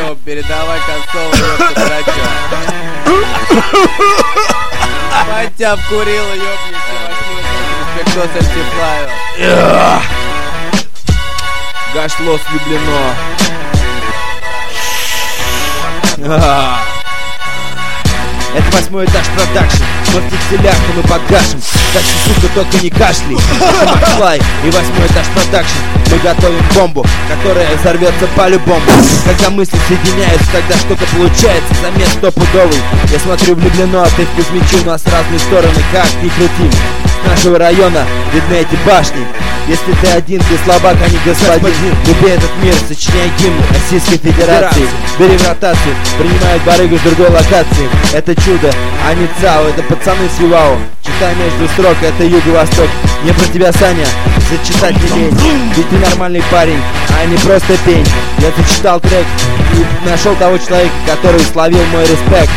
Йоу, передавай консоль, ёпта, дурачок. Батя вкурила, ёбнись, Респектос антифлайо. Гашло слюблено. Это 8-й этаж продакшн. Смотри в телях, мы погашим. Так что, сука, только не кашляй. Это Макфлай и 8-й этаж продакшн. Мы готовим бомбу, которая взорвется по-любому. Когда мысли соединяются, тогда что-то получается. Замес стопудовый. Я смотрю влюблено, а ты в Кузьмичу. У нас разные стороны, как ни крути. С нашего района видны эти башни. Если ты один, ты слабак, а не господин. Люби этот мир, сочиняй гимн Российской Федерации. Бери в ротацию, принимают барыгу с другой локации. Это чудо, а не ЦАУ, это пацаны с ЮАУ. Читай между строк, это юго-восток. Не про тебя, Саня, зачитать не лень. Ведь ты нормальный парень, а не просто пень. Я зачитал трек и нашел того человека, который словил мой респект.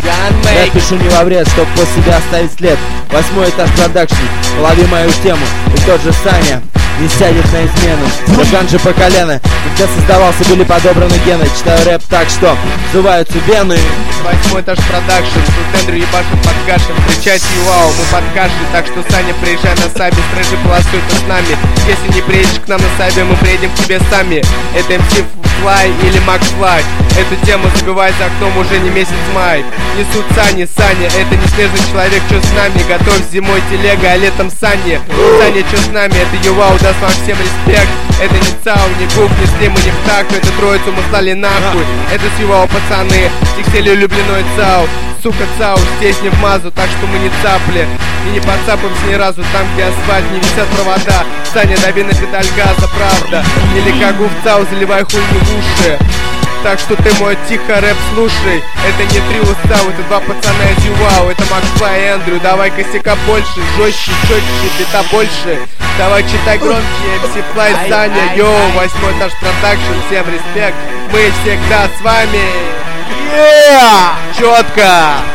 Я пишу не во вред, чтоб после себя оставить след. 8-й этаж продакшн, лови мою тему. И тот же Саня не сядет на измену. Цыган же по колено. Когда создавался, были подобраны гены. Читаю рэп так, что взываются вены. 8-й этаж продакшн, тут Эндрю ебашит под кашем. Встречайте ЮАУ, мы под кашей. Так что, Саня, приезжай на Сабе, с рыжей полосой, ты с нами. Если не приедешь к нам на Сабе, мы приедем к тебе сами. Это МС Флай или Макфлай. Эту тему забивай за окном уже не месяц май. Несут Саня, это не снежный человек, чё с нами? Готовь зимой телега, а летом Саня. Саня, чё с нами? Это ЮАУ, даст вам всем респект. Это не ЦАУ, не ГУФ, не Слим и не ВТАК. Это троицу мы слали нахуй. Это с ЮАУ, пацаны, текстилью влюбленной ЦАУ. Сука, ЦАУ, здесь не в мазу, так что мы не цапли. И не подцапаемся ни разу там, где асфальт, не висят провода. Саня, дави на педаль газа, правда. Или как ГУФ ЦАУ, заливай хуйню в уши. Так что ты мой тихо рэп слушай. Это не трио ЦАУ, это два пацана из ЮАУ. Это Макфлай и Эндрю, давай косяка больше. Жестче, четче, бита больше. Давай читай громче, МС Флай, Саня. Йоу, 8-й этаж продакшн, всем респект. Мы всегда с вами. Четко.